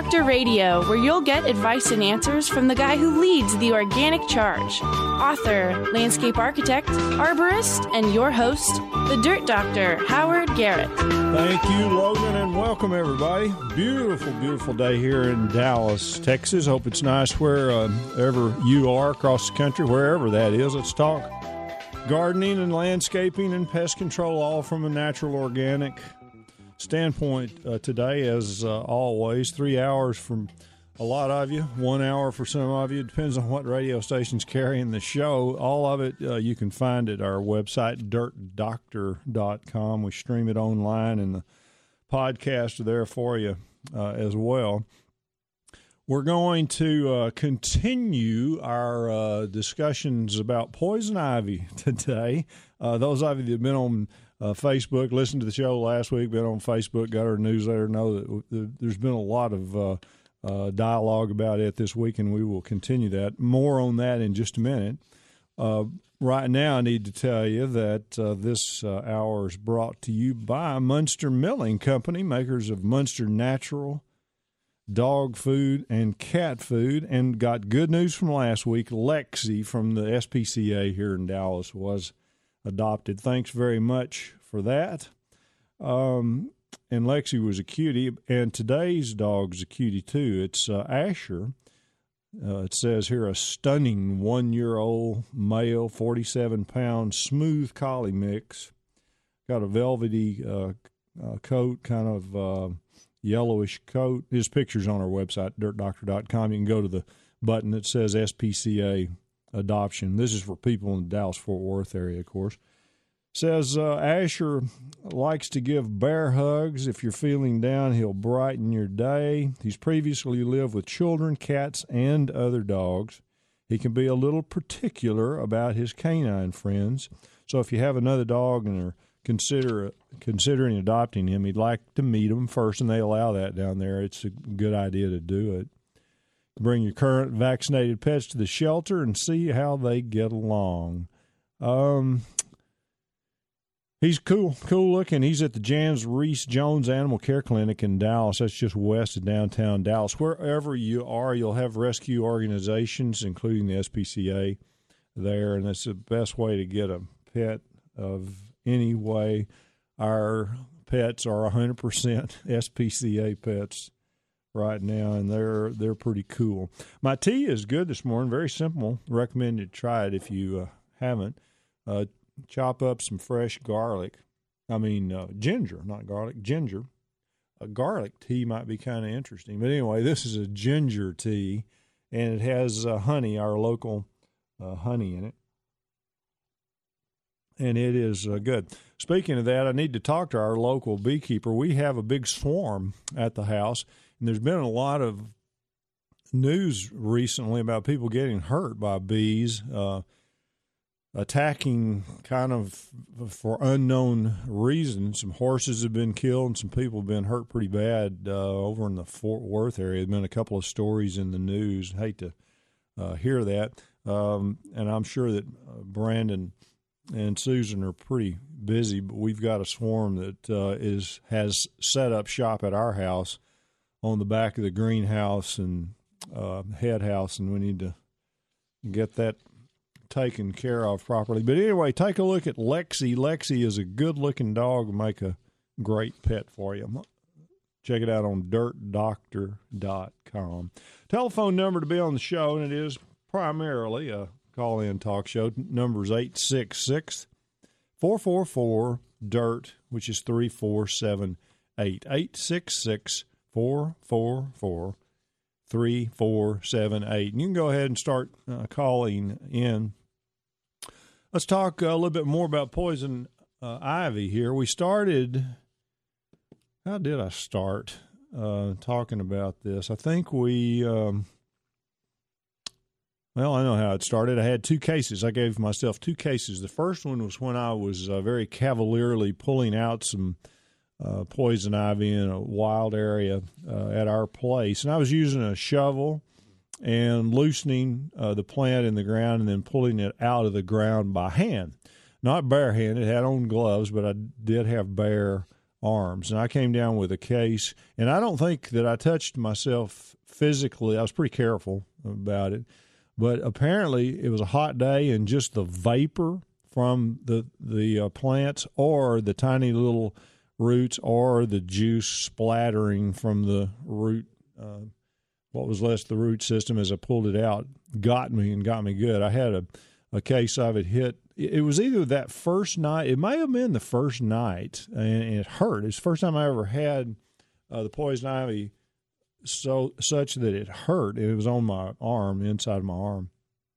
Doctor Radio, where you'll get advice and answers from the guy who leads the organic charge. Author, landscape architect, arborist, and your host, the Dirt Doctor, Howard Garrett. Thank you, Logan, and welcome, everybody. Beautiful, beautiful day here in Dallas, Texas. Hope it's nice wherever you are across the country, wherever that is. Let's talk gardening and landscaping and pest control, all from a natural, organic standpoint today. As always, 3 hours from a lot of you, 1 hour for some of you. Depends on what radio station's carrying the show. All of it you can find at our website, dirtdoctor.com. We stream it online, and the podcasts are there for you as well. We're going to continue our discussions about poison ivy today. Those of you that have been on Facebook, listened to the show last week, been on Facebook, got our newsletter, know that there's been a lot of dialogue about it this week, and we will continue that. More on that in just a minute. Right now, I need to tell you that this hour is brought to you by Munster Milling Company, makers of Munster Natural dog food and cat food. And got good news from last week. Lexi from the SPCA here in Dallas was adopted. Thanks very much for that. And Lexi was a cutie, and today's dog's a cutie too. It's Asher. It says here a stunning 1-year-old male, 47-pound smooth collie mix. Got a velvety coat, kind of yellowish coat. His picture's on our website, dirtdoctor.com. You can go to the button that says SPCA adoption. This is for people in the Dallas-Fort Worth area, of course. Says Asher likes to give bear hugs. If you're feeling down, he'll brighten your day. He's previously lived with children, cats, and other dogs. He can be a little particular about his canine friends. So if you have another dog and are considering adopting him, he'd like to meet them first, and they allow that down there. It's a good idea to do it. Bring your current vaccinated pets to the shelter and see how they get along. He's cool looking. He's at the Jans Reese Jones Animal Care Clinic in Dallas. That's just west of downtown Dallas. Wherever you are, you'll have rescue organizations, including the SPCA, there, and that's the best way to get a pet of any way. Our pets are 100% SPCA pets right now, and they're pretty cool. My tea is good this morning. Very simple. Recommend you try it if you haven't. Chop up some fresh garlic. Ginger, not garlic, ginger. A garlic tea might be kind of interesting. But anyway, this is a ginger tea, and it has honey, our local honey in it. And it is good. Speaking of that, I need to talk to our local beekeeper. We have a big swarm at the house, and there's been a lot of news recently about people getting hurt by bees, attacking kind of for unknown reasons. Some horses have been killed and some people have been hurt pretty bad over in the Fort Worth area. There's been a couple of stories in the news. Hate to hear that. And I'm sure that Brandon and Susan are pretty busy, but we've got a swarm that has set up shop at our house on the back of the greenhouse and head house, and we need to get that taken care of properly. But anyway, take a look at Lexi. Lexi is a good-looking dog and make a great pet for you. Check it out on dirtdoctor.com. Telephone number to be on the show, and it is primarily a call-in talk show. Number is 866-444-DIRT, which is 3478. 866-444-3478. And you can go ahead and start calling in. Let's talk a little bit more about poison ivy here. We started, how did I start talking about this? I think I know how it started. I had 2 cases. I gave myself 2 cases. The first one was when I was very cavalierly pulling out some poison ivy in a wild area at our place. And I was using a shovel and loosening the plant in the ground and then pulling it out of the ground by hand. Not barehanded. Had on gloves, but I did have bare arms. And I came down with a case, and I don't think that I touched myself physically. I was pretty careful about it. But apparently it was a hot day, and just the vapor from the plants, or the tiny little roots, or the juice splattering from the root, what was left of the root system as I pulled it out, got me good. I had a case of it hit. It was either that first night, it may have been the first night, and it hurt. It's the first time I ever had the poison ivy such that it hurt. It was on my arm, inside of my arm.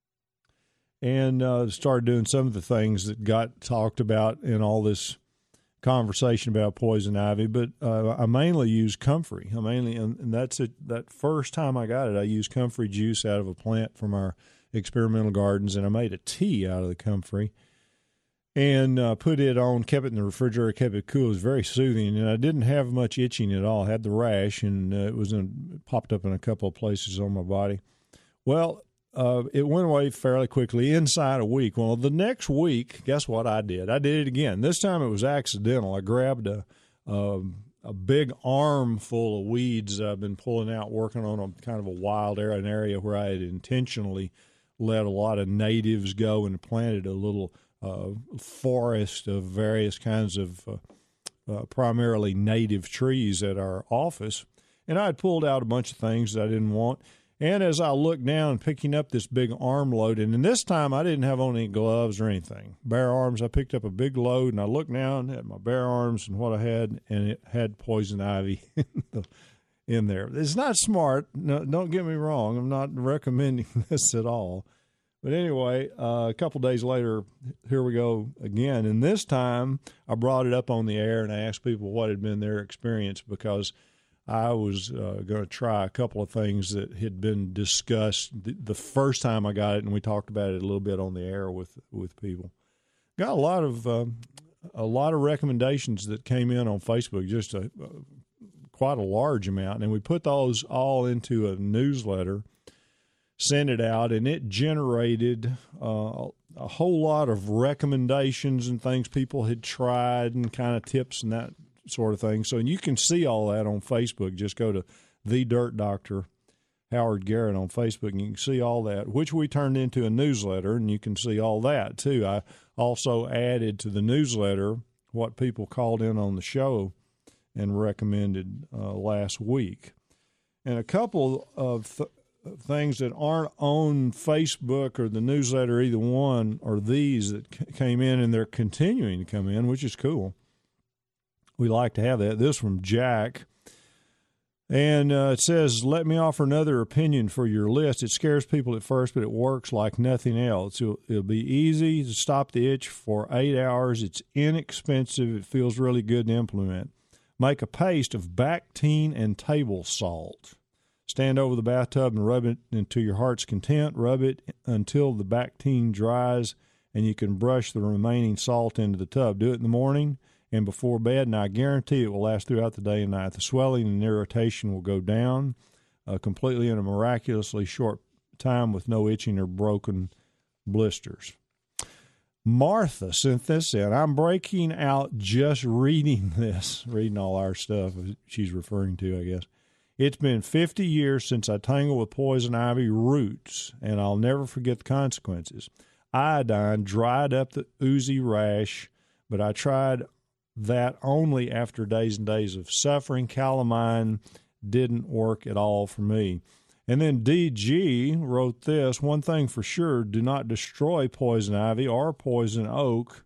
And started doing some of the things that got talked about in all this conversation about poison ivy, but I mainly use comfrey. And that's it. That first time I got it, I used comfrey juice out of a plant from our experimental gardens, and I made a tea out of the comfrey and put it on, kept it in the refrigerator, kept it cool. It was very soothing, and I didn't have much itching at all. I had the rash, and it popped up in a couple of places on my body. Well, it went away fairly quickly inside a week. Well, the next week, guess what I did? I did it again. This time it was accidental. I grabbed a big armful of weeds I've been pulling out, working on a kind of a wild area, an area where I had intentionally let a lot of natives go and planted a little forest of various kinds of primarily native trees at our office. And I had pulled out a bunch of things that I didn't want. And as I looked down, picking up this big armload, and this time I didn't have on any gloves or anything. Bare arms, I picked up a big load, and I looked down at my bare arms and what I had, and it had poison ivy in there. It's not smart. No, don't get me wrong. I'm not recommending this at all. But anyway, a couple days later, here we go again. And this time I brought it up on the air, and I asked people what had been their experience, because I was going to try a couple of things that had been discussed the first time I got it, and we talked about it a little bit on the air with people. Got a lot of recommendations that came in on Facebook, just quite a large amount, and we put those all into a newsletter, sent it out, and it generated a whole lot of recommendations and things people had tried and kind of tips and that sort of thing. So, and you can see all that on Facebook. Just go to The Dirt Doctor Howard Garrett on Facebook, and you can see all that, which we turned into a newsletter, and you can see all that too. I also added to the newsletter what people called in on the show and recommended last week. And a couple of things that aren't on Facebook or the newsletter, either one, or these that came in, and they're continuing to come in, which is cool. We like to have that. This from Jack. And it says, let me offer another opinion for your list. It scares people at first, but it works like nothing else. It'll be easy to stop the itch for 8 hours. It's inexpensive. It feels really good to implement. Make a paste of Bactine and table salt. Stand over the bathtub and rub it until your heart's content. Rub it until the Bactine dries, and you can brush the remaining salt into the tub. Do it in the morning and before bed, and I guarantee it will last throughout the day and night. The swelling and irritation will go down completely in a miraculously short time with no itching or broken blisters. Martha sent this in. I'm breaking out just reading this, reading all our stuff she's referring to, I guess. It's been 50 years since I tangled with poison ivy roots, and I'll never forget the consequences. Iodine dried up the oozy rash, but I tried that only after days and days of suffering. Calamine didn't work at all for me. And then DG wrote this: one thing for sure, do not destroy poison ivy or poison oak.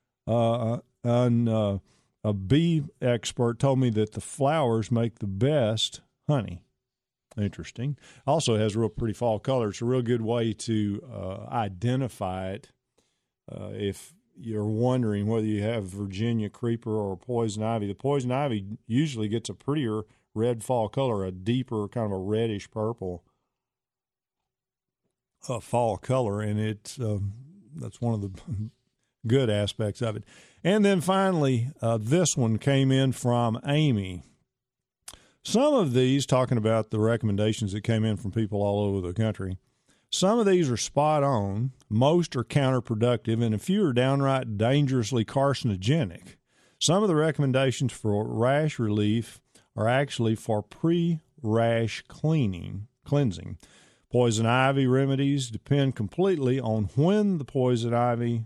A bee expert told me that the flowers make the best honey. Interesting. Also has real pretty fall color. It's a real good way to identify it if you're wondering whether you have Virginia creeper or poison ivy. The poison ivy usually gets a prettier red fall color, a deeper kind of a reddish purple fall color, and it's that's one of the good aspects of it. And then finally, this one came in from Amy. Some of these, talking about the recommendations that came in from people all over the country, some of these are spot on, most are counterproductive, and a few are downright dangerously carcinogenic. Some of the recommendations for rash relief are actually for pre-rash cleansing. Poison ivy remedies depend completely on when in the poison ivy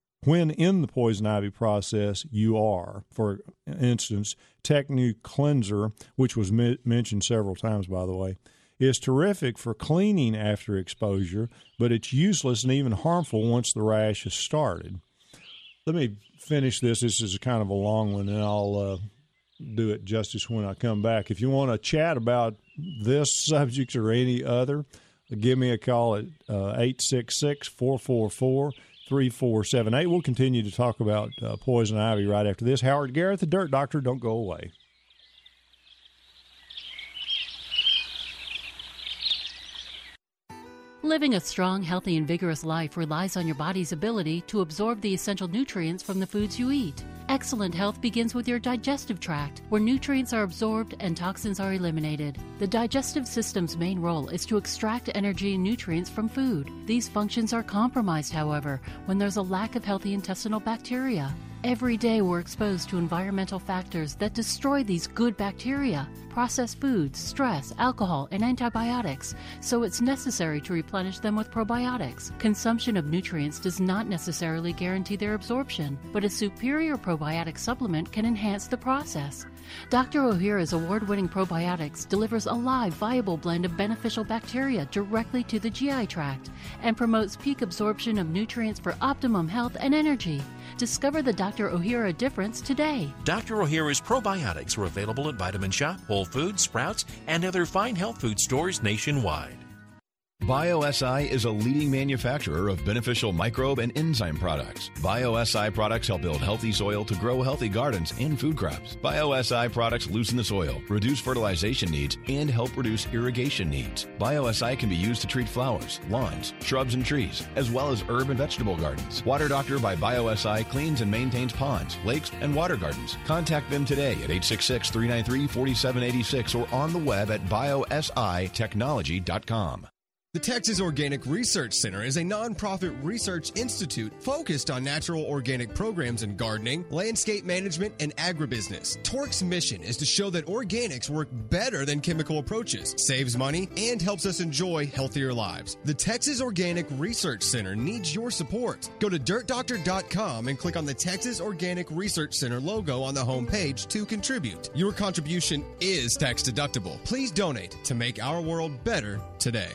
process you are. For instance, Technu Cleanser, which was mentioned several times, by the way, is terrific for cleaning after exposure, but it's useless and even harmful once the rash has started. Let me finish this. This is kind of a long one, and I'll do it justice when I come back. If you want to chat about this subject or any other, give me a call at 866-444-3478. We'll continue to talk about poison ivy right after this. Howard Garrett, the Dirt Doctor. Don't go away. Living a strong, healthy, and vigorous life relies on your body's ability to absorb the essential nutrients from the foods you eat. Excellent health begins with your digestive tract, where nutrients are absorbed and toxins are eliminated. The digestive system's main role is to extract energy and nutrients from food. These functions are compromised, however, when there's a lack of healthy intestinal bacteria. Every day we're exposed to environmental factors that destroy these good bacteria, processed foods, stress, alcohol, and antibiotics, so it's necessary to replenish them with probiotics. Consumption of nutrients does not necessarily guarantee their absorption, but a superior probiotic supplement can enhance the process. Dr. Ohhira's award-winning probiotics delivers a live, viable blend of beneficial bacteria directly to the GI tract and promotes peak absorption of nutrients for optimum health and energy. Discover the Dr. Ohhira difference today. Dr. Ohhira's probiotics are available at Vitamin Shop, Whole Foods, Sprouts, and other fine health food stores nationwide. BioSI is a leading manufacturer of beneficial microbe and enzyme products. BioSI products help build healthy soil to grow healthy gardens and food crops. BioSI products loosen the soil, reduce fertilization needs, and help reduce irrigation needs. BioSI can be used to treat flowers, lawns, shrubs, and trees, as well as herb and vegetable gardens. Water Doctor by BioSI cleans and maintains ponds, lakes, and water gardens. Contact them today at 866-393-4786 or on the web at biositechnology.com. The Texas Organic Research Center is a nonprofit research institute focused on natural organic programs in gardening, landscape management, and agribusiness. TORC's mission is to show that organics work better than chemical approaches, saves money, and helps us enjoy healthier lives. The Texas Organic Research Center needs your support. Go to dirtdoctor.com and click on the Texas Organic Research Center logo on the homepage to contribute. Your contribution is tax deductible. Please donate to make our world better today.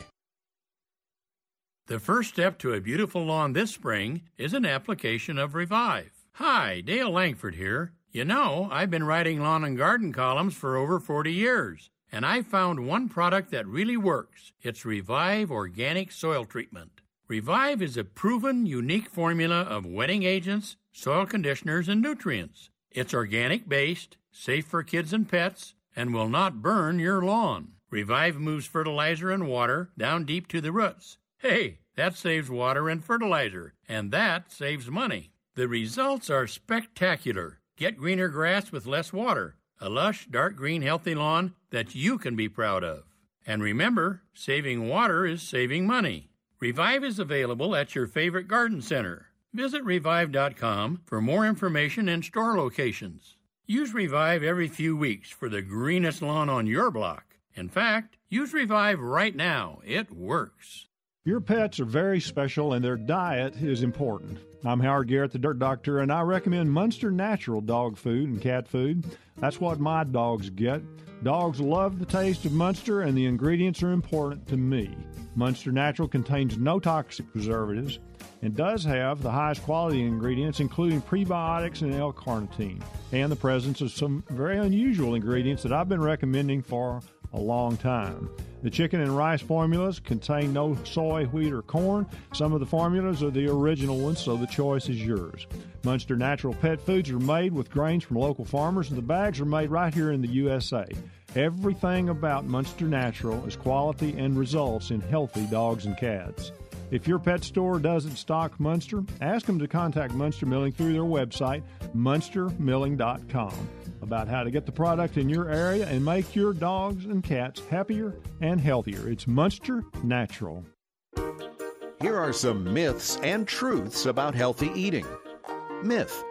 The first step to a beautiful lawn this spring is an application of Revive. Hi, Dale Langford here. You know, I've been writing lawn and garden columns for over 40 years, and I found one product that really works. It's Revive Organic Soil Treatment. Revive is a proven, unique formula of wetting agents, soil conditioners, and nutrients. It's organic-based, safe for kids and pets, and will not burn your lawn. Revive moves fertilizer and water down deep to the roots. Hey, that saves water and fertilizer, and that saves money. The results are spectacular. Get greener grass with less water, a lush, dark green, healthy lawn that you can be proud of. And remember, saving water is saving money. Revive is available at your favorite garden center. Visit Revive.com for more information and store locations. Use Revive every few weeks for the greenest lawn on your block. In fact, use Revive right now. It works. Your pets are very special, and their diet is important. I'm Howard Garrett, the Dirt Doctor, and I recommend Munster Natural dog food and cat food. That's what my dogs get. Dogs love the taste of Munster, and the ingredients are important to me. Munster Natural contains no toxic preservatives and does have the highest quality ingredients, including prebiotics and L-carnitine, and the presence of some very unusual ingredients that I've been recommending for a long time. The chicken and rice formulas contain no soy, wheat, or corn. Some of the formulas are the original ones, so the choice is yours. Munster Natural pet foods are made with grains from local farmers, and the bags are made right here in the USA. Everything about Munster Natural is quality and results in healthy dogs and cats. If your pet store doesn't stock Munster, ask them to contact Munster Milling through their website, munstermilling.com, about how to get the product in your area and make your dogs and cats happier and healthier. It's Munster Natural. Here are some myths and truths about healthy eating. Myth: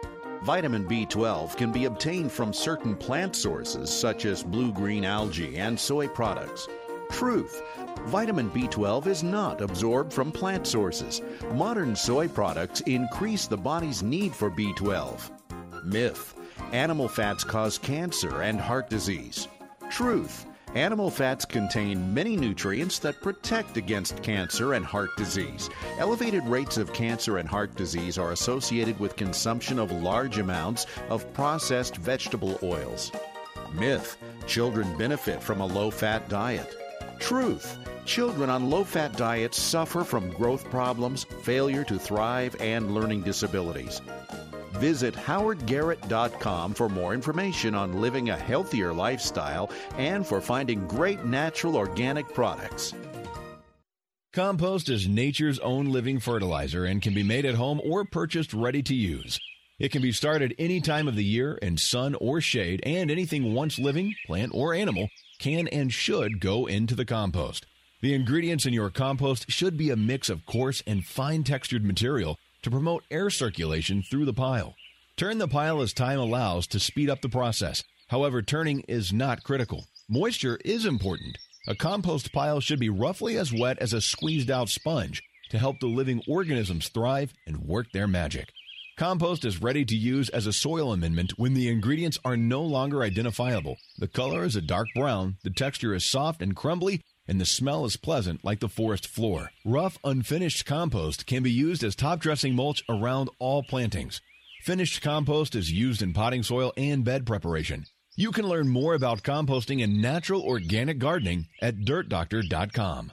Vitamin B12 can be obtained from certain plant sources such as blue-green algae and soy products. Truth: vitamin B12 is not absorbed from plant sources. Modern soy products increase the body's need for B12. Myth: animal fats cause cancer and heart disease. Truth: animal fats contain many nutrients that protect against cancer and heart disease. Elevated rates of cancer and heart disease are associated with consumption of large amounts of processed vegetable oils. Myth: children benefit from a low-fat diet. Truth: children on low-fat diets suffer from growth problems, failure to thrive, and learning disabilities. Visit howardgarrett.com for more information on living a healthier lifestyle and for finding great natural organic products. Compost is nature's own living fertilizer and can be made at home or purchased ready to use. It can be started any time of the year in sun or shade, and anything once living, plant or animal, can and should go into the compost. The ingredients in your compost should be a mix of coarse and fine-textured material to promote air circulation through the pile. Turn the pile as time allows to speed up the process. However, turning is not critical. Moisture is important. A compost pile should be roughly as wet as a squeezed-out sponge to help the living organisms thrive and work their magic. Compost is ready to use as a soil amendment when the ingredients are no longer identifiable. The color is a dark brown, the texture is soft and crumbly, and the smell is pleasant like the forest floor. Rough, unfinished compost can be used as top-dressing mulch around all plantings. Finished compost is used in potting soil and bed preparation. You can learn more about composting and natural organic gardening at dirtdoctor.com.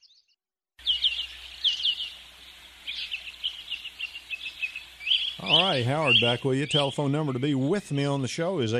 All right, Howard back with you. Telephone number to be with me on the show is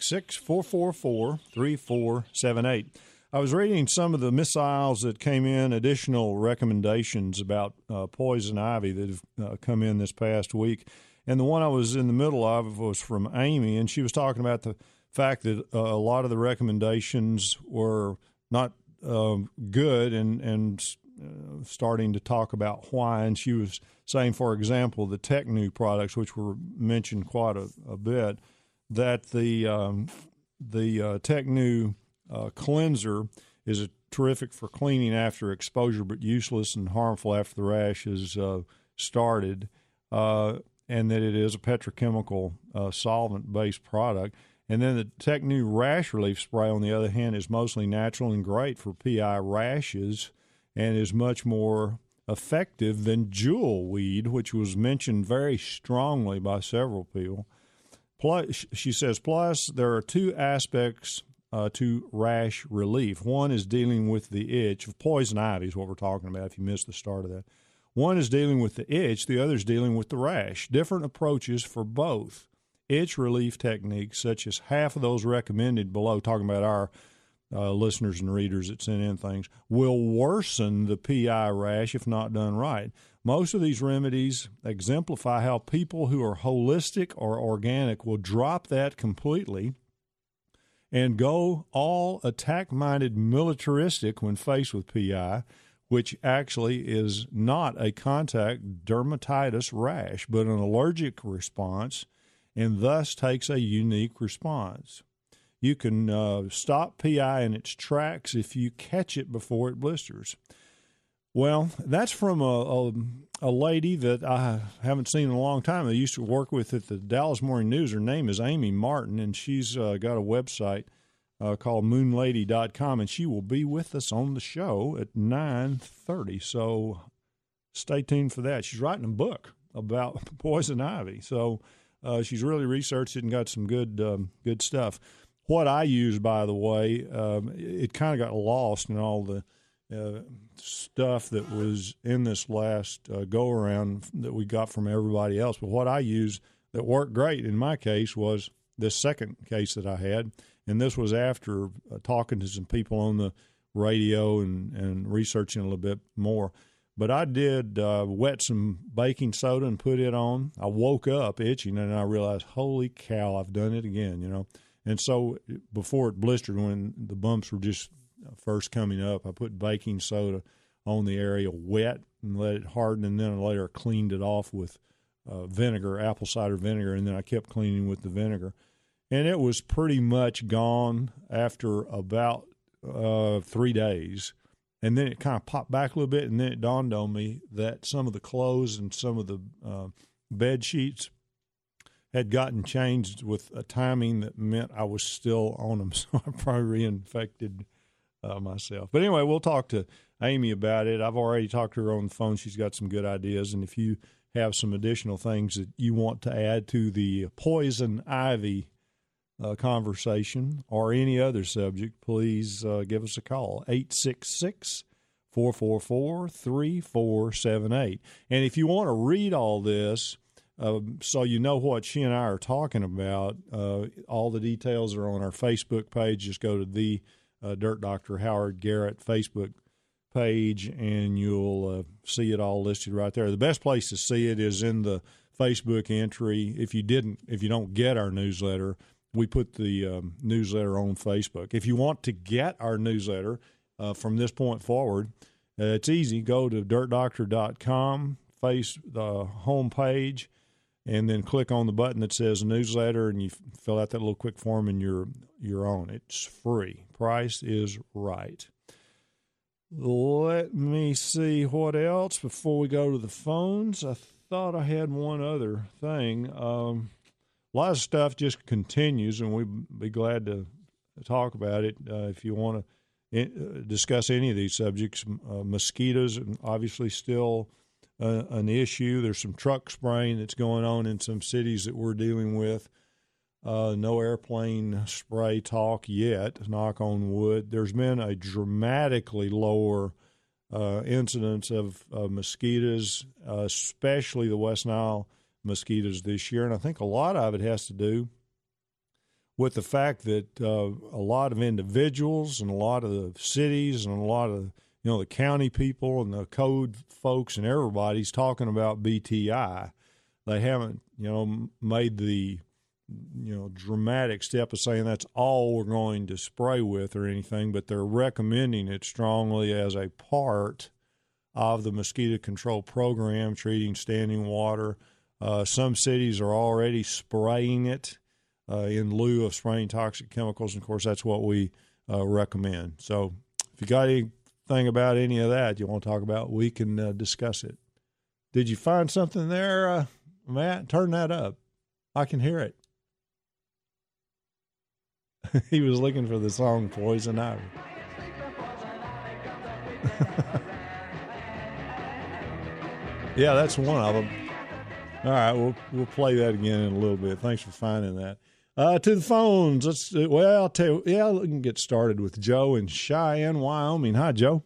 866-444-3478. I was reading some of the missiles that came in, additional recommendations about poison ivy that have come in this past week. And the one I was in the middle of was from Amy, and she was talking about the fact that a lot of the recommendations were not good and starting to talk about why. And she was saying, for example, the Technu products, which were mentioned quite a bit, that the Technu cleanser is terrific for cleaning after exposure, but useless and harmful after the rash is started, and that it is a petrochemical solvent-based product. And then the Technu Rash Relief Spray, on the other hand, is mostly natural and great for PI rashes and is much more effective than jewel weed, which was mentioned very strongly by several people. Plus, she says, plus there are two aspects to rash relief. One is dealing with the itch of poison ivy is what we're talking about, if you missed the start of that. One is dealing with the itch, the other is dealing with the rash. Different approaches for both. Itch relief techniques, such as half of those recommended below, talking about our listeners and readers that send in things, will worsen the PI rash if not done right. Most of these remedies exemplify how people who are holistic or organic will drop that completely and go all attack-minded militaristic when faced with PI, which actually is not a contact dermatitis rash, but an allergic response, and thus takes a unique response. You can stop PI in its tracks if you catch it before it blisters. Well, that's from a lady that I haven't seen in a long time. I used to work with at the Dallas Morning News. Her name is Amy Martin, and she's got a website called moonlady.com, and she will be with us on the show at 9:30. So stay tuned for that. She's writing a book about poison ivy. So she's really researched it and got some good stuff. What I use, by the way, it kind of got lost in all the stuff that was in this last go-around that we got from everybody else. But what I used that worked great in my case was this second case that I had, and this was after talking to some people on the radio and researching a little bit more. But I did wet some baking soda and put it on. I woke up itching, and I realized, holy cow, I've done it again, you know. And so before it blistered, when the bumps were just first coming up, I put baking soda on the area wet and let it harden, and then I later cleaned it off with vinegar, apple cider vinegar, and then I kept cleaning with the vinegar. And it was pretty much gone after about 3 days. And then it kind of popped back a little bit, and then it dawned on me that some of the clothes and some of the bed sheets had gotten changed with a timing that meant I was still on them, so I probably reinfected myself. But anyway, we'll talk to Amy about it. I've already talked to her on the phone. She's got some good ideas, and if you have some additional things that you want to add to the poison ivy conversation or any other subject, please give us a call, 866-444-3478. And if you want to read all this so you know what she and I are talking about, all the details are on our Facebook page. Just go to the Dirt Dr. Howard Garrett Facebook page, and you'll see it all listed right there. The best place to see it is in the Facebook entry. If you don't get our newsletter, we put the newsletter on Facebook. If you want to get our newsletter from this point forward, it's easy. Go to dirtdoctor.com, face the home page, and then click on the button that says newsletter, and you fill out that little quick form, and you're on. It's free. Price is right. Let me see what else before we go to the phones. I thought I had one other thing. A lot of stuff just continues, and we'd be glad to talk about it if you want to discuss any of these subjects. Mosquitoes, obviously, still an issue. There's some truck spraying that's going on in some cities that we're dealing with. No airplane spray talk yet, knock on wood. There's been a dramatically lower incidence of mosquitoes, especially the West Nile mosquitoes this year. And I think a lot of it has to do with the fact that a lot of individuals and a lot of the cities and a lot of the county people and the code folks and everybody's talking about BTI. They haven't, made the, dramatic step of saying that's all we're going to spray with or anything, but they're recommending it strongly as a part of the mosquito control program, treating standing water. Some cities are already spraying it in lieu of spraying toxic chemicals. And, of course, that's what we recommend. So if you got anything about any of that you want to talk about, we can discuss it. Did you find something there, Matt? Turn that up. I can hear it. He was looking for the song Poison Ivy. Yeah, that's one of them. All right, we'll play that again in a little bit. Thanks for finding that. To the phones. I'll tell you, we can get started with Joe in Cheyenne, Wyoming. Hi, Joe.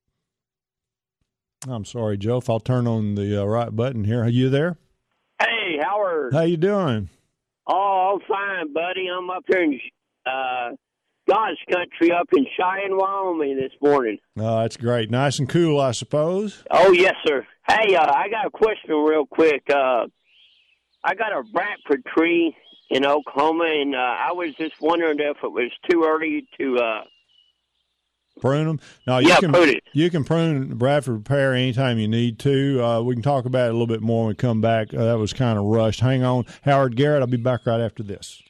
I'm sorry, Joe, if I'll turn on the right button here. Are you there? Hey, Howard. How you doing? Oh, I'm fine, buddy. I'm up here in God's country up in Cheyenne, Wyoming this morning. Oh, that's great. Nice and cool, I suppose. Oh, yes, sir. Hey, I got a question real quick. I got a Bradford tree in Oklahoma, and I was just wondering if it was too early to prune them? No, prune it. You can prune Bradford pear anytime you need to. We can talk about it a little bit more when we come back. That was kind of rushed. Hang on. Howard Garrett, I'll be back right after this.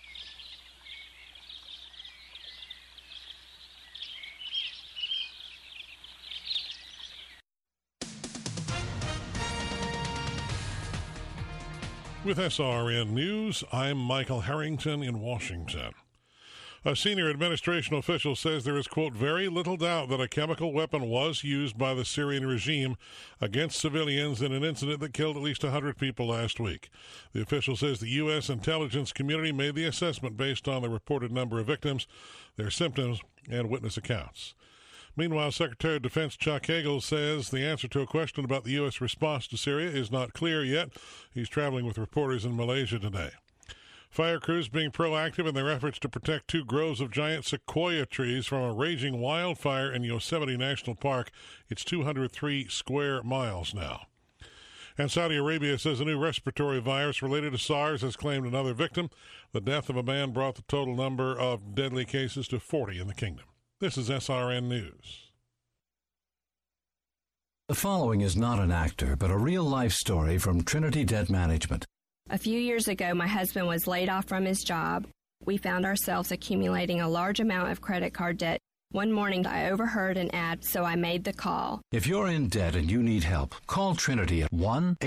With SRN News, I'm Michael Harrington in Washington. A senior administration official says there is, quote, very little doubt that a chemical weapon was used by the Syrian regime against civilians in an incident that killed at least 100 people last week. The official says the U.S. intelligence community made the assessment based on the reported number of victims, their symptoms, and witness accounts. Meanwhile, Secretary of Defense Chuck Hagel says the answer to a question about the U.S. response to Syria is not clear yet. He's traveling with reporters in Malaysia today. Fire crews being proactive in their efforts to protect 2 groves of giant sequoia trees from a raging wildfire in Yosemite National Park. It's 203 square miles now. And Saudi Arabia says a new respiratory virus related to SARS has claimed another victim. The death of a man brought the total number of deadly cases to 40 in the kingdom. This is SRN News. The following is not an actor, but a real-life story from Trinity Debt Management. A few years ago, my husband was laid off from his job. We found ourselves accumulating a large amount of credit card debt. One morning, I overheard an ad, so I made the call. If you're in debt and you need help, call Trinity at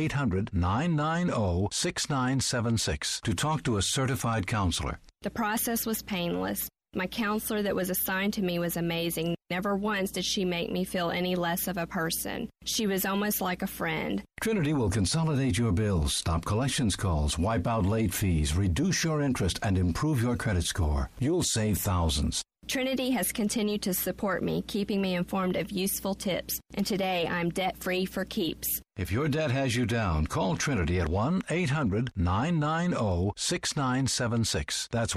1-800-990-6976 to talk to a certified counselor. The process was painless. My counselor that was assigned to me was amazing. Never once did she make me feel any less of a person. She was almost like a friend. Trinity will consolidate your bills, stop collections calls, wipe out late fees, reduce your interest, and improve your credit score. You'll save thousands. Trinity has continued to support me, keeping me informed of useful tips, and today I'm debt-free for keeps. If your debt has you down, call Trinity at 1-800-990-6976. That's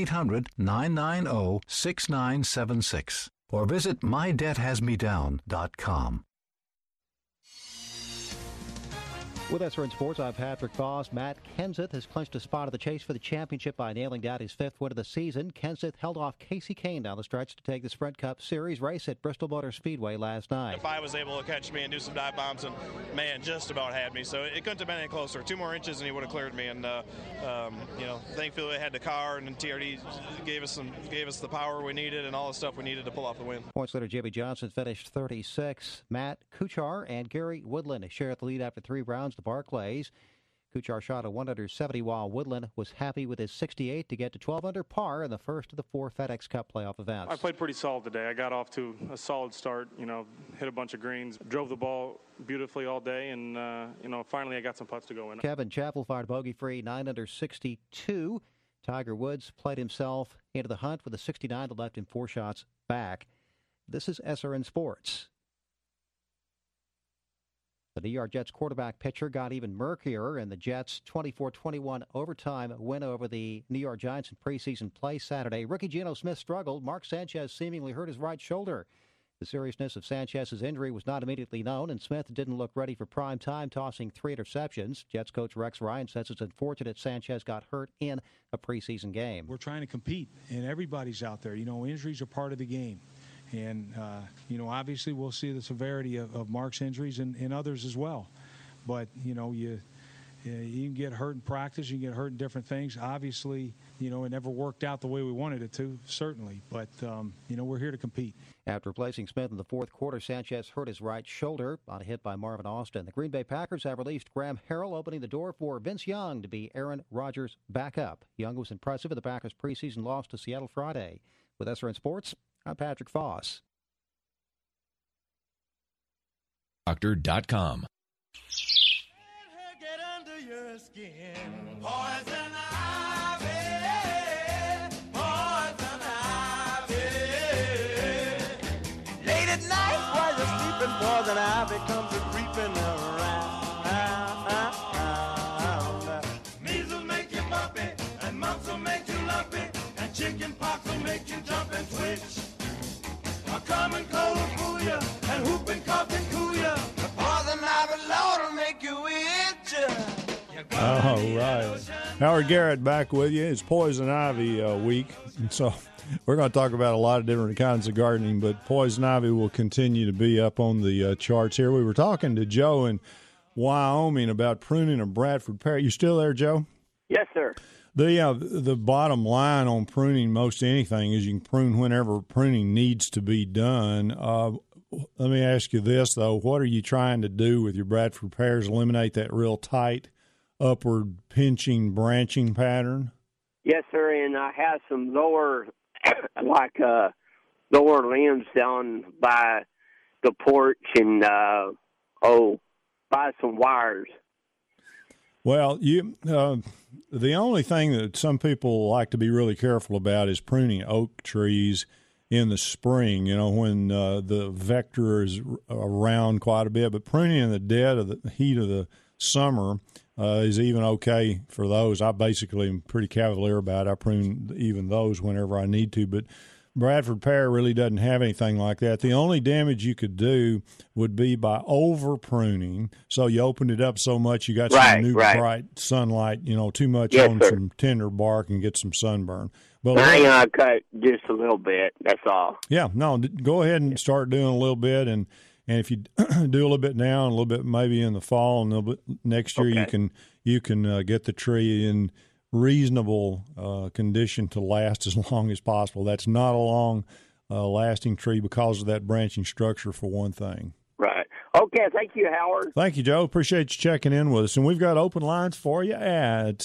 1-800-990-6976. Or visit mydebthasmedown.com. With SRN Sports, I'm Patrick Foss. Matt Kenseth has clinched a spot of the chase for the championship by nailing down his 5th win of the season. Kenseth held off Casey Kane down the stretch to take the Sprint Cup Series race at Bristol Motor Speedway last night. If I was able to catch me and do some dive bombs, and man, just about had me. So it couldn't have been any closer. 2 more inches and he would have cleared me. And thankfully I had the car, and TRD gave us the power we needed and all the stuff we needed to pull off the win. Points leader Jimmy Johnson finished 36. Matt Kuchar and Gary Woodland shared the lead after 3 rounds. The Barclays. Kuchar shot a 1 under 70 while Woodland was happy with his 68 to get to 12 under par in the first of the 4 FedEx Cup playoff events. I played pretty solid today. I got off to a solid start, hit a bunch of greens, drove the ball beautifully all day, and, finally I got some putts to go in. Kevin Chappell fired bogey-free 9 under 62. Tiger Woods played himself into the hunt with a 69 that left him 4 shots back. This is SRN Sports. The New York Jets quarterback pitcher got even murkier in the Jets' 24-21 overtime win over the New York Giants in preseason play Saturday. Rookie Geno Smith struggled. Mark Sanchez seemingly hurt his right shoulder. The seriousness of Sanchez's injury was not immediately known, and Smith didn't look ready for prime time, tossing 3 interceptions. Jets coach Rex Ryan says it's unfortunate Sanchez got hurt in a preseason game. We're trying to compete, and everybody's out there. Injuries are part of the game. And, obviously we'll see the severity of Mark's injuries and others as well. But, you can get hurt in practice, you can get hurt in different things. Obviously, it never worked out the way we wanted it to, certainly. But, we're here to compete. After replacing Smith in the 4th quarter, Sanchez hurt his right shoulder on a hit by Marvin Austin. The Green Bay Packers have released Graham Harrell, opening the door for Vince Young to be Aaron Rodgers' backup. Young was impressive in the Packers' preseason loss to Seattle Friday. With SRN Sports, I'm Patrick Foss. Doctor.com. Get under your skin. Poison ivy. Poison ivy. Late at night while you're sleeping, poison ivy comes a creeping around. Measles make you bumpy, and mumps will make you lumpy, and chicken pox will make you jump and twitch. A common cold will fool you, and whooping cough can cool you. The poison ivy Lord will make you itch. All right. Howard Garrett back with you. It's Poison Ivy week, and so we're going to talk about a lot of different kinds of gardening, but Poison Ivy will continue to be up on the charts here. We were talking to Joe in Wyoming about pruning a Bradford pear. You still there, Joe? Yes, sir. The bottom line on pruning most anything is you can prune whenever pruning needs to be done. Let me ask you this, though. What are you trying to do with your Bradford pears? Eliminate that real tight, upward pinching, branching pattern? Yes, sir, and I have some lower limbs down by the porch and, by some wires. Well, the only thing that some people like to be really careful about is pruning oak trees in the spring, when the vector is around quite a bit. But pruning in the dead of the heat of the summer is even okay for those. I basically am pretty cavalier about it. I prune even those whenever I need to. But Bradford pear really doesn't have anything like that. The only damage you could do would be by over pruning. So you opened it up so much you got some new bright sunlight, too much on some tender bark and get some sunburn. But I'm going to cut just a little bit. That's all. Yeah, no, go ahead and start doing a little bit. And And if you do a little bit now and a little bit maybe in the fall and a little bit next year, you can get the tree in reasonable condition to last as long as possible. That's not a long lasting tree because of that branching structure, for one thing. Right. Okay. Thank you, Howard. Thank you, Joe. Appreciate you checking in with us. And we've got open lines for you at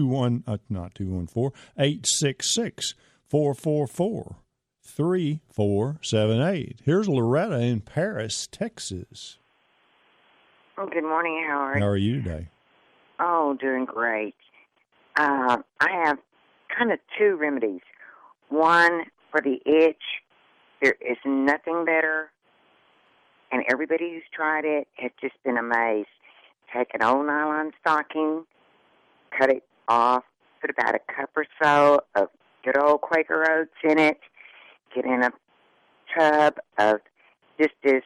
866-444-3478. Here's Loretta in Paris, Texas. Oh, good morning, Howard. How are you today? Oh, doing great. I have kind of two remedies. One for the itch. There is nothing better, and everybody who's tried it has just been amazed. Take an old nylon stocking, cut it off, put about a cup or so of good old Quaker Oats in it, get in a tub of just this,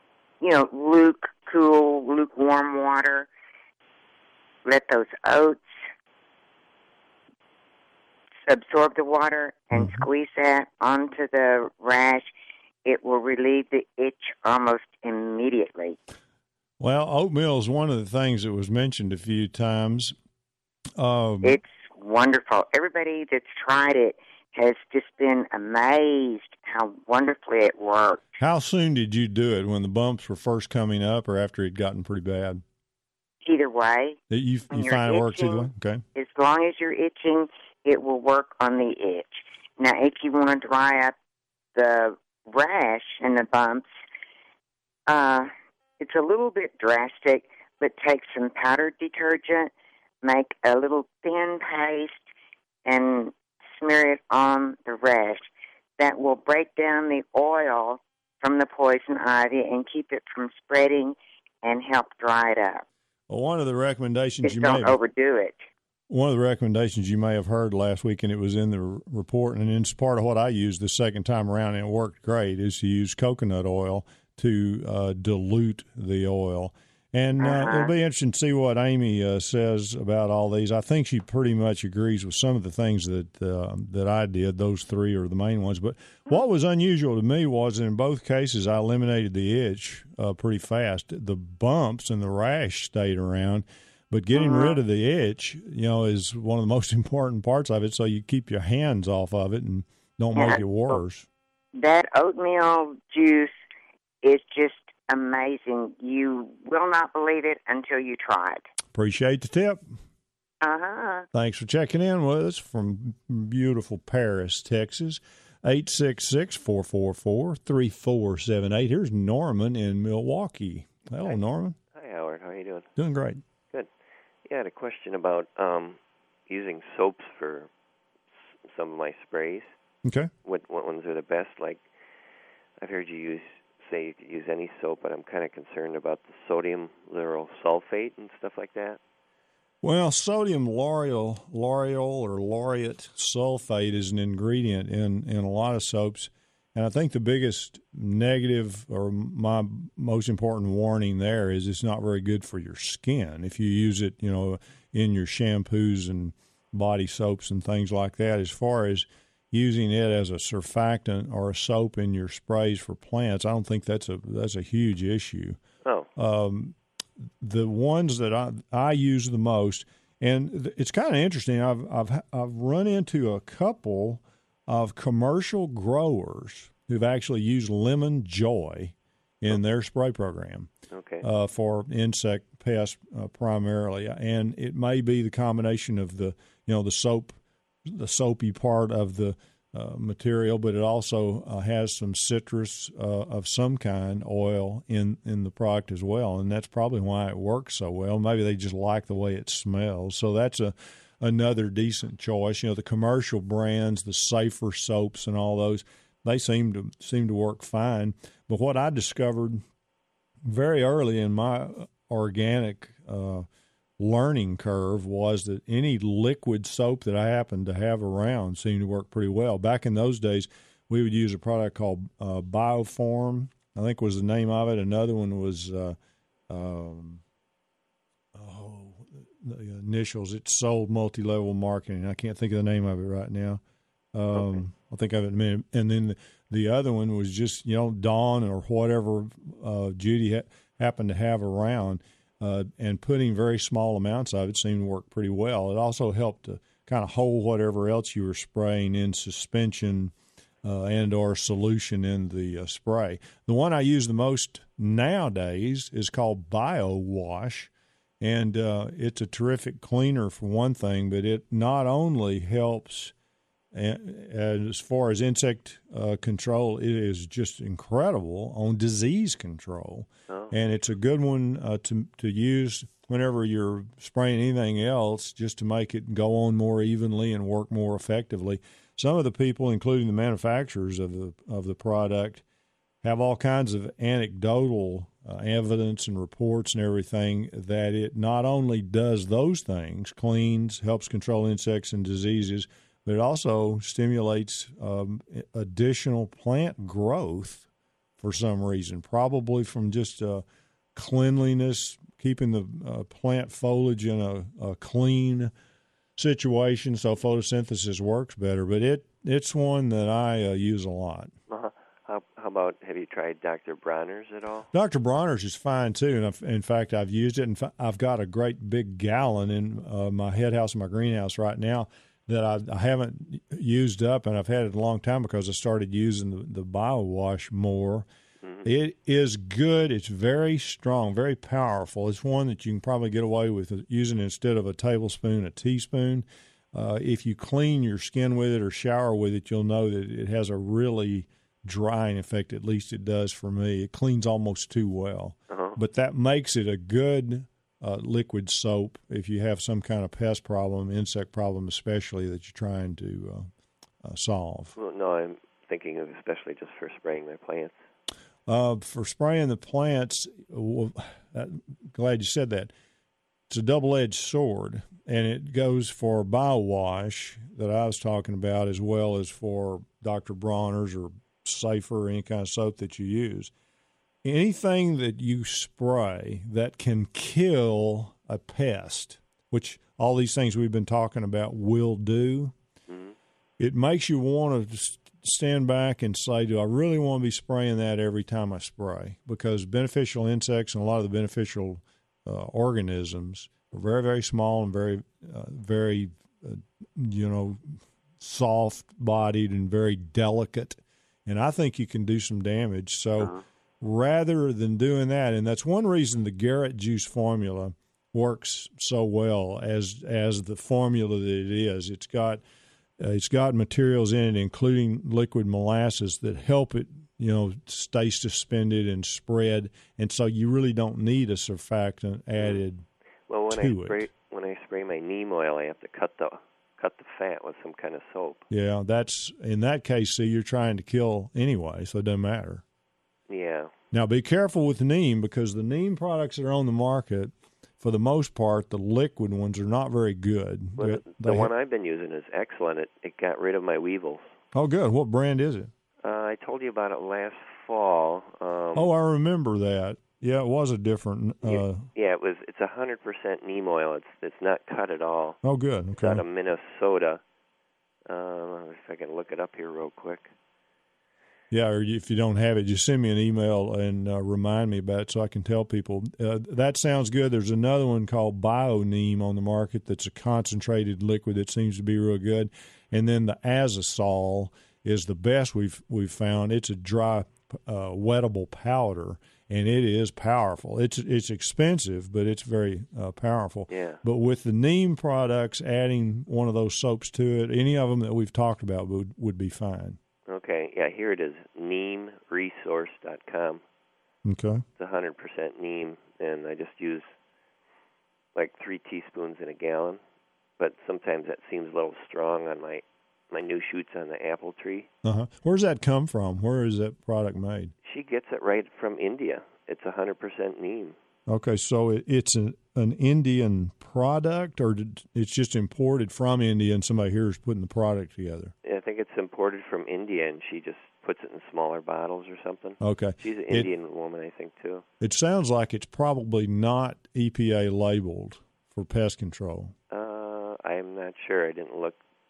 lukewarm water, let those oats absorb the water and squeeze that onto the rash. It will relieve the itch almost immediately. Well, oatmeal is one of the things that was mentioned a few times. It's wonderful. Everybody that's tried it has just been amazed how wonderfully it worked. How soon did you do it? When the bumps were first coming up or after it had gotten pretty bad? Either way. You find it works either way? Okay. As long as you're itching, it will work on the itch. Now, if you want to dry up the rash and the bumps, it's a little bit drastic, but take some powdered detergent, make a little thin paste, and smear it on the rash. That will break down the oil from the poison ivy and keep it from spreading and help dry it up. Well, one of the recommendations Just don't overdo it. One of the recommendations you may have heard last week, and it was in the report, and it's part of what I used the second time around, and it worked great, is to use coconut oil to dilute the oil. And it'll be interesting to see what Amy says about all these. I think she pretty much agrees with some of the things that I did. Those three are the main ones. But what was unusual to me was in both cases I eliminated the itch pretty fast. The bumps and the rash stayed around. But getting rid of the itch, is one of the most important parts of it, so you keep your hands off of it and don't make it worse. That oatmeal juice is just amazing. You will not believe it until you try it. Appreciate the tip. Thanks for checking in with us from beautiful Paris, Texas. 866-444-3478. Here's Norman in Milwaukee. Hello, Norman. Hi, Howard. How are you doing? Doing great. Good. Yeah, I had a question about using soaps for some of my sprays. Okay. What ones are the best? Like, I've heard you say you could use any soap, but I'm kind of concerned about the sodium lauryl sulfate and stuff like that. Well, sodium lauryl or laureate sulfate is an ingredient in a lot of soaps. And I think the biggest negative or my most important warning there is it's not very good for your skin. If you use it, in your shampoos and body soaps and things like that, as far as using it as a surfactant or a soap in your sprays for plants, I don't think that's a huge issue. Oh. The ones that I use the most, and it's kind of interesting. I've run into a couple of commercial growers who've actually used Lemon Joy in their spray program. Okay. For insect pests primarily, and it may be the combination of the soapy part of the material, but it also has some citrus of some kind, oil in the product as well, and that's probably why it works so well. Maybe they just like the way it smells. So that's another decent choice. The commercial brands, the safer soaps and all those, they seem to work fine. But what I discovered very early in my organic learning curve was that any liquid soap that I happened to have around seemed to work pretty well. Back in those days, we would use a product called Bioform, I think was the name of it. Another one was the initials. It's sold multi-level marketing. I can't think of the name of it right now. I'll think of it in a minute. And then the other one was just, Dawn or whatever Judy happened to have around, and putting very small amounts of it seemed to work pretty well. It also helped to kind of hold whatever else you were spraying in suspension and or solution in the spray. The one I use the most nowadays is called BioWash, and it's a terrific cleaner for one thing, but it not only helps as far as insect control, it is just incredible on disease control. Oh. And it's a good one to use whenever you're spraying anything else, just to make it go on more evenly and work more effectively. Some of the people, including the manufacturers of the product, have all kinds of anecdotal evidence and reports and everything that it not only does those things, cleans, helps control insects and diseases, but it also stimulates additional plant growth for some reason, probably from just cleanliness, keeping the plant foliage in a clean situation so photosynthesis works better. But it's one that I use a lot. Uh-huh. How about, have you tried Dr. Bronner's at all? Dr. Bronner's is fine, too. And in fact, I've used it. And I've got a great big gallon in my head house, my greenhouse right now, that I haven't used up, and I've had it a long time because I started using the BioWash more. Mm-hmm. It is good. It's very strong, very powerful. It's one that you can probably get away with using instead of a tablespoon, a teaspoon. If you clean your skin with it or shower with it, you'll know that it has a really drying effect. At least it does for me. It cleans almost too well. Uh-huh. But that makes it a good liquid soap if you have some kind of pest problem, insect problem especially, that you're trying to solve. Well, no, I'm thinking of especially just for spraying my plants. For spraying the plants, glad you said that. It's a double-edged sword, and it goes for BioWash that I was talking about as well as for Dr. Bronner's or Safer, any kind of soap that you use. Anything that you spray that can kill a pest, which all these things we've been talking about will do, it makes you want to stand back and say, do I really want to be spraying that every time I spray? Because beneficial insects and a lot of the beneficial organisms are very, very small and very, soft-bodied and very delicate. And I think you can do some damage. So rather than doing that, and that's one reason the Garrett Juice formula works so well as the formula that it is. It's got materials in it, including liquid molasses, that help it, stay suspended and spread. And so you really don't need a surfactant added when I spray my neem oil, I have to cut the fat with some kind of soap. Yeah, that's in that case. See, you're trying to kill anyway, so it doesn't matter. Yeah. Now be careful with neem, because the neem products that are on the market, for the most part, the liquid ones are not very good. Well, the one I've been using is excellent. It got rid of my weevils. Oh, good. What brand is it? I told you about it last fall. I remember that. Yeah, it was a different. It's 100% neem oil. It's not cut at all. Oh, good. Okay. It's out of Minnesota. If I can look it up here real quick. Yeah, or if you don't have it, just send me an email and remind me about it so I can tell people. That sounds good. There's another one called BioNeem on the market that's a concentrated liquid that seems to be real good. And then the Azosol is the best we've found. It's a dry, wettable powder, and it is powerful. It's expensive, but it's very powerful. Yeah. But with the neem products, adding one of those soaps to it, any of them that we've talked about would be fine. Okay, yeah, here it is, neemresource.com. Okay. It's 100% neem, and I just use like 3 teaspoons in a gallon, but sometimes that seems a little strong on my new shoots on the apple tree. Uh-huh. Where's that come from? Where is that product made? She gets it right from India. It's 100% neem. Okay, so it's an Indian product, or it's just imported from India and somebody here is putting the product together? I think it's imported from India, and she just puts it in smaller bottles or something. Okay. She's an Indian woman, I think, too. It sounds like it's probably not EPA labeled for pest control. I'm not sure. I didn't look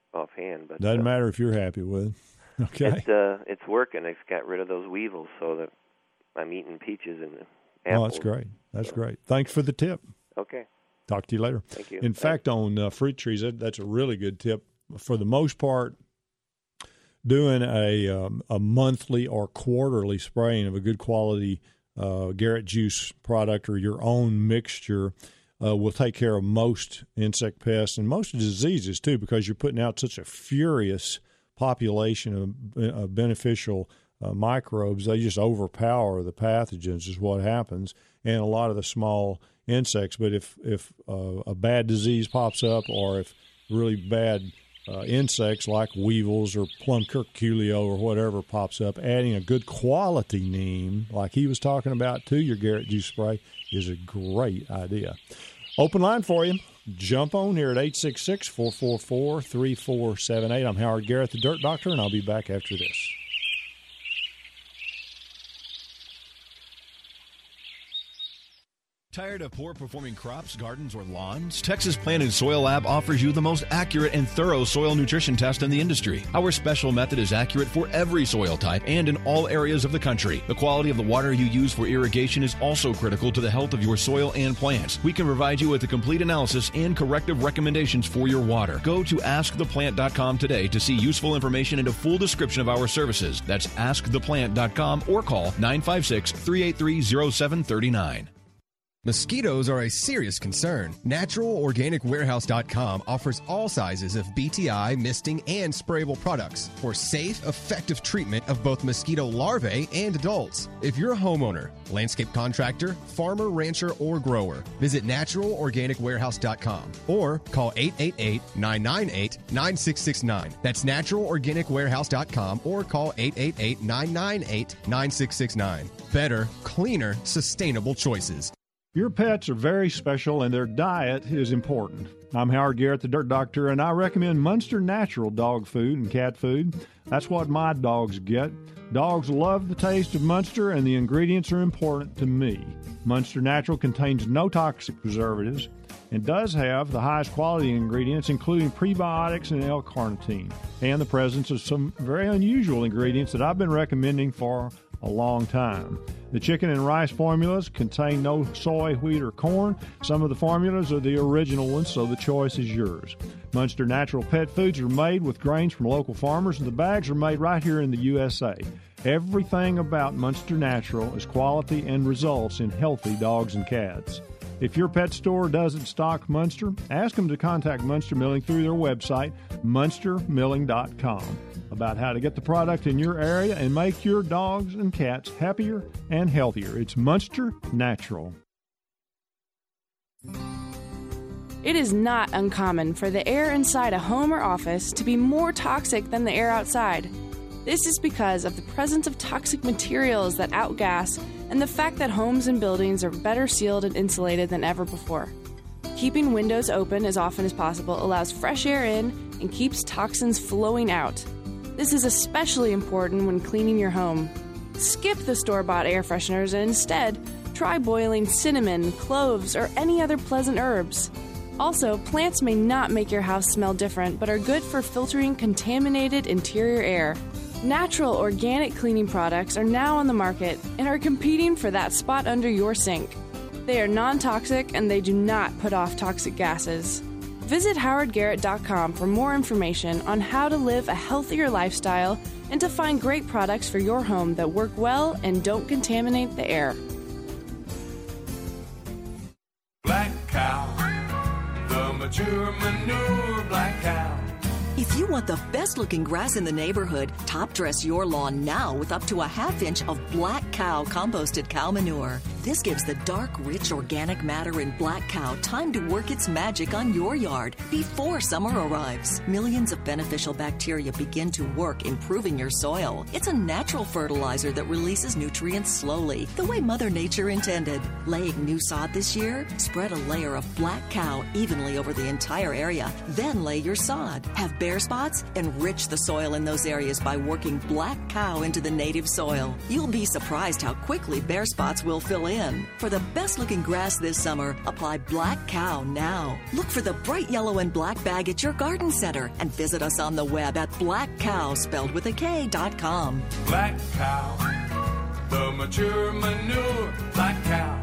offhand. But doesn't matter if you're happy with it. Okay. It's working. It's got rid of those weevils, so that I'm eating peaches and apples. Oh, that's great. That's great. Thanks for the tip. Okay. Talk to you later. Thank you. In fact, on fruit trees, that's a really good tip. For the most part, doing a monthly or quarterly spraying of a good quality Garrett Juice product or your own mixture will take care of most insect pests and most diseases too, because you're putting out such a furious population of beneficial microbes. They just overpower the pathogens is what happens, and a lot of the small insects. But if a bad disease pops up, or if really bad insects like weevils or plum curculio or whatever pops up, adding a good quality neem like he was talking about to your Garrett Juice spray is a great idea. Open line for you. Jump on here at 866-444-3478. I'm Howard Garrett, the Dirt Doctor, and I'll be back after this. Tired of poor-performing crops, gardens, or lawns? Texas Plant and Soil Lab offers you the most accurate and thorough soil nutrition test in the industry. Our special method is accurate for every soil type and in all areas of the country. The quality of the water you use for irrigation is also critical to the health of your soil and plants. We can provide you with a complete analysis and corrective recommendations for your water. Go to AskThePlant.com today to see useful information and a full description of our services. That's AskThePlant.com or call 956-383-0739. Mosquitoes are a serious concern. NaturalOrganicWarehouse.com offers all sizes of BTI, misting, and sprayable products for safe, effective treatment of both mosquito larvae and adults. If you're a homeowner, landscape contractor, farmer, rancher, or grower, visit NaturalOrganicWarehouse.com or call 888-998-9669. That's NaturalOrganicWarehouse.com or call 888-998-9669. Better, cleaner, sustainable choices. Your pets are very special, and their diet is important. I'm Howard Garrett, the Dirt Doctor, and I recommend Munster Natural dog food and cat food. That's what my dogs get. Dogs love the taste of Munster, and the ingredients are important to me. Munster Natural contains no toxic preservatives and does have the highest quality ingredients, including prebiotics and L-carnitine, and the presence of some very unusual ingredients that I've been recommending for a long time. The chicken and rice formulas contain no soy, wheat, or corn. Some of the formulas are the original ones, so the choice is yours. Munster Natural pet foods are made with grains from local farmers, and the bags are made right here in the USA. Everything about Munster Natural is quality and results in healthy dogs and cats. If your pet store doesn't stock Munster, ask them to contact Munster Milling through their website, munstermilling.com, about how to get the product in your area and make your dogs and cats happier and healthier. It's Munster Natural. It is not uncommon for the air inside a home or office to be more toxic than the air outside. This is because of the presence of toxic materials that outgas and the fact that homes and buildings are better sealed and insulated than ever before. Keeping windows open as often as possible allows fresh air in and keeps toxins flowing out. This is especially important when cleaning your home. Skip the store-bought air fresheners and instead try boiling cinnamon, cloves, or any other pleasant herbs. Also, plants may not make your house smell different, but are good for filtering contaminated interior air. Natural organic cleaning products are now on the market and are competing for that spot under your sink. They are non-toxic and they do not put off toxic gases. Visit howardgarrett.com for more information on how to live a healthier lifestyle and to find great products for your home that work well and don't contaminate the air. Black Cow, the mature manure Black Cow. If you want the best-looking grass in the neighborhood, top-dress your lawn now with up to a half-inch of Black Cow composted cow manure. This gives the dark, rich organic matter in Black Cow time to work its magic on your yard before summer arrives. Millions of beneficial bacteria begin to work improving your soil. It's a natural fertilizer that releases nutrients slowly, the way Mother Nature intended. Laying new sod this year? Spread a layer of Black Cow evenly over the entire area, then lay your sod. Have bare spots? Enrich the soil in those areas by working Black Cow into the native soil. You'll be surprised how quickly bare spots will fill in. For the best-looking grass this summer, apply Black Cow now. Look for the bright yellow and black bag at your garden center and visit us on the web at blackcow, spelled with a K.com. Black Cow, the mature manure. Black Cow.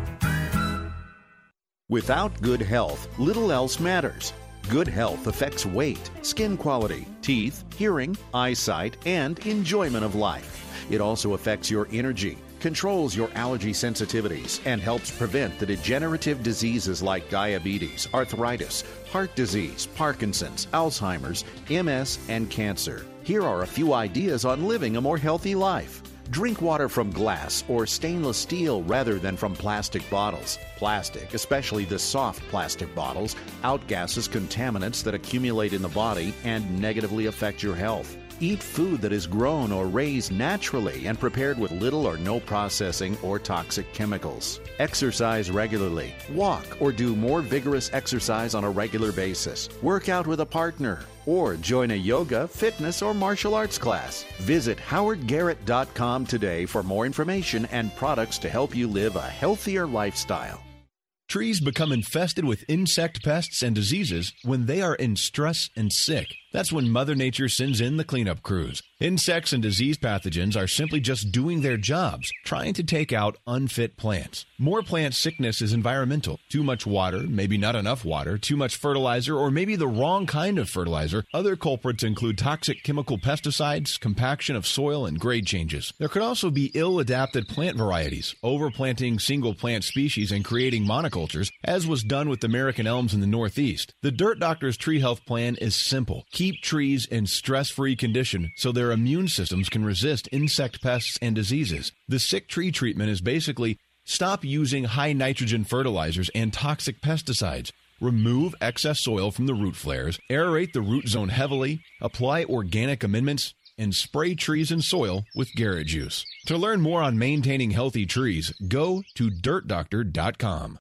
Without good health, little else matters. Good health affects weight, skin quality, teeth, hearing, eyesight, and enjoyment of life. It also affects your energy, controls your allergy sensitivities, and helps prevent the degenerative diseases like diabetes, arthritis, heart disease, Parkinson's, Alzheimer's, MS, and cancer. Here are a few ideas on living a more healthy life. Drink water from glass or stainless steel rather than from plastic bottles. Plastic, especially the soft plastic bottles, outgasses contaminants that accumulate in the body and negatively affect your health. Eat food that is grown or raised naturally and prepared with little or no processing or toxic chemicals. Exercise regularly. Walk or do more vigorous exercise on a regular basis. Work out with a partner. Or join a yoga, fitness, or martial arts class. Visit howardgarrett.com today for more information and products to help you live a healthier lifestyle. Trees become infested with insect pests and diseases when they are in stress and sick. That's when Mother Nature sends in the cleanup crews. Insects and disease pathogens are simply just doing their jobs, trying to take out unfit plants. More plant sickness is environmental. Too much water, maybe not enough water, too much fertilizer, or maybe the wrong kind of fertilizer. Other culprits include toxic chemical pesticides, compaction of soil, and grade changes. There could also be ill-adapted plant varieties, overplanting single plant species and creating monocultures, as was done with American elms in the Northeast. The Dirt Doctor's Tree Health Plan is simple. Keep trees in stress-free condition so their immune systems can resist insect pests and diseases. The sick tree treatment is basically stop using high nitrogen fertilizers and toxic pesticides. Remove excess soil from the root flares, aerate the root zone heavily, apply organic amendments, and spray trees and soil with Garrett Juice. To learn more on maintaining healthy trees, go to dirtdoctor.com.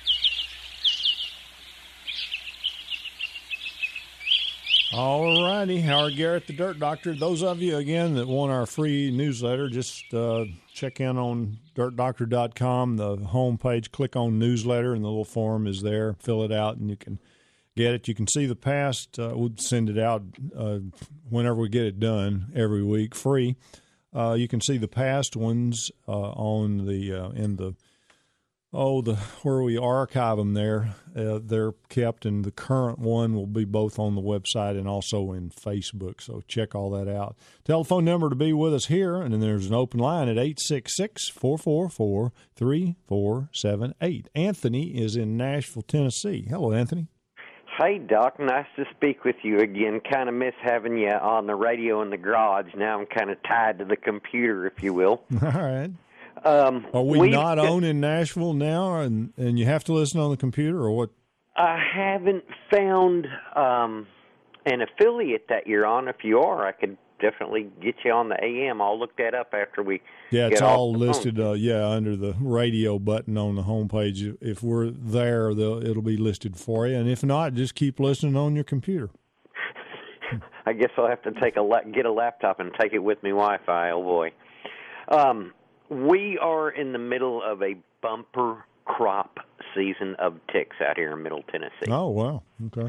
All righty, Howard Garrett, the Dirt Doctor. Those of you, again, that want our free newsletter, just check in on dirtdoctor.com, the homepage, click on newsletter, and the little form is there. Fill it out, and you can get it. You can see the past. We'll send it out whenever we get it done every week, free. You can see the past ones on the where we archive them there. They're kept, and the current one will be both on the website and also in Facebook, so check all that out. Telephone number to be with us here, and then there's an open line at 866-444-3478. Anthony is in Nashville, Tennessee. Hello, Anthony. Hey, Doc. Nice to speak with you again. Kind of miss having you on the radio in the garage. Now I'm kind of tied to the computer, if you will. All right. Are we not on in Nashville now, and you have to listen on the computer, or what? I haven't found an affiliate that you're on. If you are, I could definitely get you on the AM. I'll look that up after we Yeah, it's get all off the listed, phone. under the radio button on the homepage. If we're there, it'll be listed for you, and if not, just keep listening on your computer. I guess I'll have to get a laptop and take it with me Wi-Fi. Oh, boy. We are in the middle of a bumper crop season of ticks out here in Middle Tennessee. Oh, wow. Okay.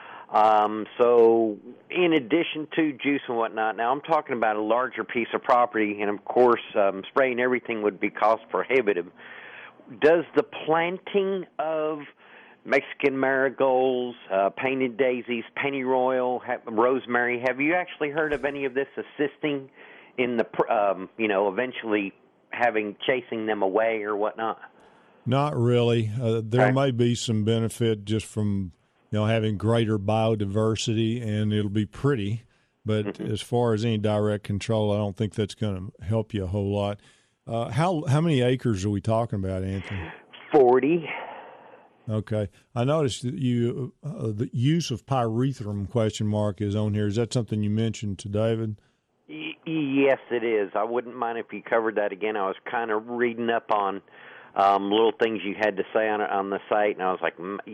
So in addition to juice and whatnot, now I'm talking about a larger piece of property, and of course spraying everything would be cost prohibitive. Does the planting of Mexican marigolds, painted daisies, pennyroyal, rosemary, have you actually heard of any of this assisting in the, eventually chasing them away or whatnot? Not really. There may be some benefit just from having greater biodiversity, and it'll be pretty. But as far as any direct control, I don't think that's going to help you a whole lot. How many acres are we talking about, Anthony? 40. Okay. I noticed that the use of pyrethrum ? Is on here. Is that something you mentioned to David? Yes, it is. I wouldn't mind if you covered that again. I was kind of reading up on little things you had to say on the site, and I was like,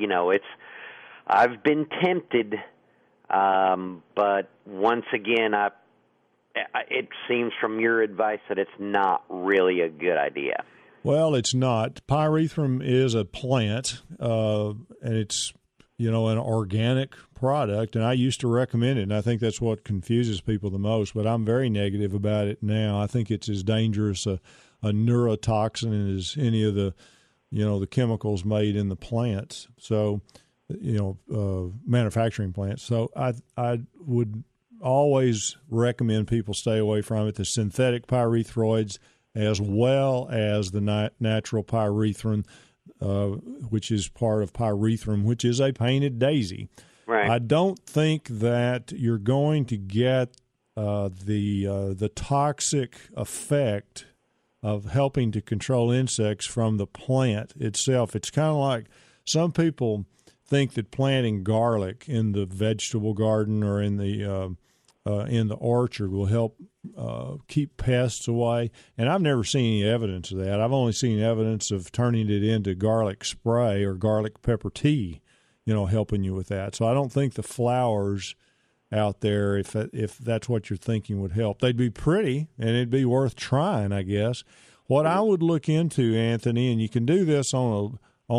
I've been tempted, but once again, it seems from your advice that it's not really a good idea. Well, it's not. Pyrethrum is a plant, and it's, an organic product, and I used to recommend it, and I think that's what confuses people the most, but I'm very negative about it now. I think it's as dangerous a neurotoxin as any of the, the chemicals made in the plants. So, manufacturing plants. So I would always recommend people stay away from it. The synthetic pyrethroids, as well as the natural pyrethrin, which is part of pyrethrum, which is a painted daisy. Right. I don't think that you're going to get the toxic effect of helping to control insects from the plant itself. It's kind of like some people think that planting garlic in the vegetable garden or in the orchard will help keep pests away, and I've never seen any evidence of that. I've only seen evidence of turning it into garlic spray or garlic pepper tea, helping you with that. So I don't think the flowers out there, if that's what you're thinking, would help. They'd be pretty, and it'd be worth trying, I guess. What I would look into, Anthony, and you can do this do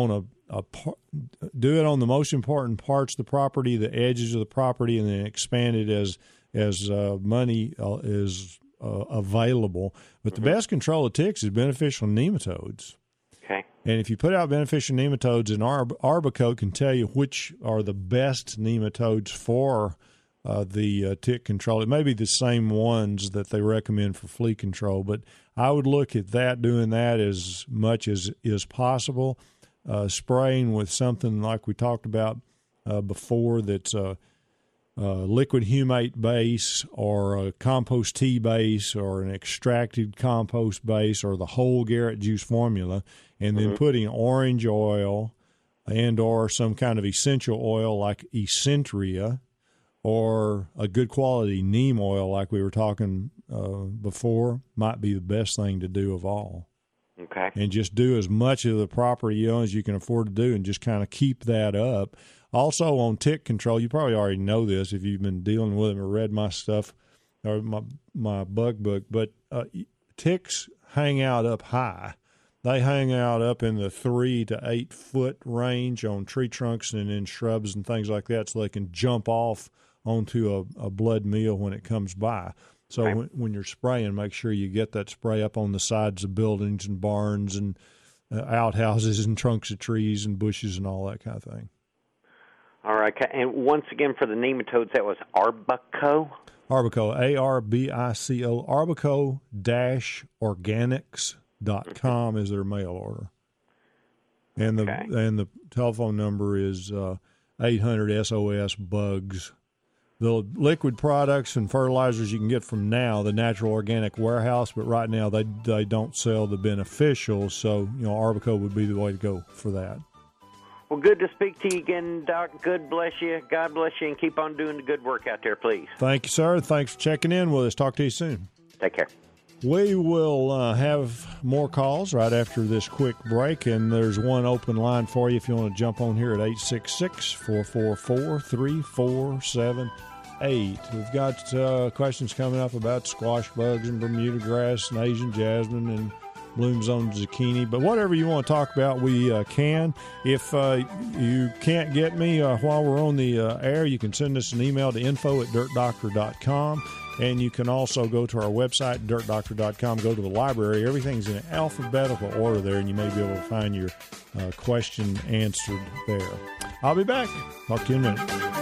it on the most important parts of the property, the edges of the property, and then expand it as money is available. But the best control of ticks is beneficial nematodes. Okay. And if you put out beneficial nematodes, and Arbicote can tell you which are the best nematodes for the tick control. It may be the same ones that they recommend for flea control, but I would look at doing that as much as is possible. Spraying with something like we talked about before that's a liquid humate base or a compost tea base or an extracted compost base or the whole Garrett juice formula, and then putting orange oil and or some kind of essential oil like Essentria or a good quality neem oil like we were talking before might be the best thing to do of all. Okay. And just do as much of the property as you can afford to do and just kind of keep that up. Also on tick control, you probably already know this if you've been dealing with them or read my stuff or my bug book, but ticks hang out up high. They hang out up in the 3 to 8 foot range on tree trunks and in shrubs and things like that, so they can jump off onto a blood meal when it comes by. So when you're spraying, make sure you get that spray up on the sides of buildings and barns and outhouses and trunks of trees and bushes and all that kind of thing. All right. And once again, for the nematodes, that was Arbico? Arbico, Arbico, arbico-organics.com is their mail order. And the telephone number is 800-SOS-BUGS. The liquid products and fertilizers you can get from now, the Natural Organic Warehouse, but right now they don't sell the beneficials, so Arbico would be the way to go for that. Well, good to speak to you again, Doc. God bless you, and keep on doing the good work out there, please. Thank you, sir. Thanks for checking in with us. Talk to you soon. Take care. We will have more calls right after this quick break, and there's one open line for you if you want to jump on here at 866-444-3478. We've got questions coming up about squash bugs and Bermuda grass and Asian jasmine and bloom zone zucchini, but whatever you want to talk about, we can. If you can't get me while we're on the air, you can send us an email to info@dirtdoctor.com. And you can also go to our website, dirtdoctor.com, go to the library. Everything's in alphabetical order there, and you may be able to find your question answered there. I'll be back. Talk to you in a minute.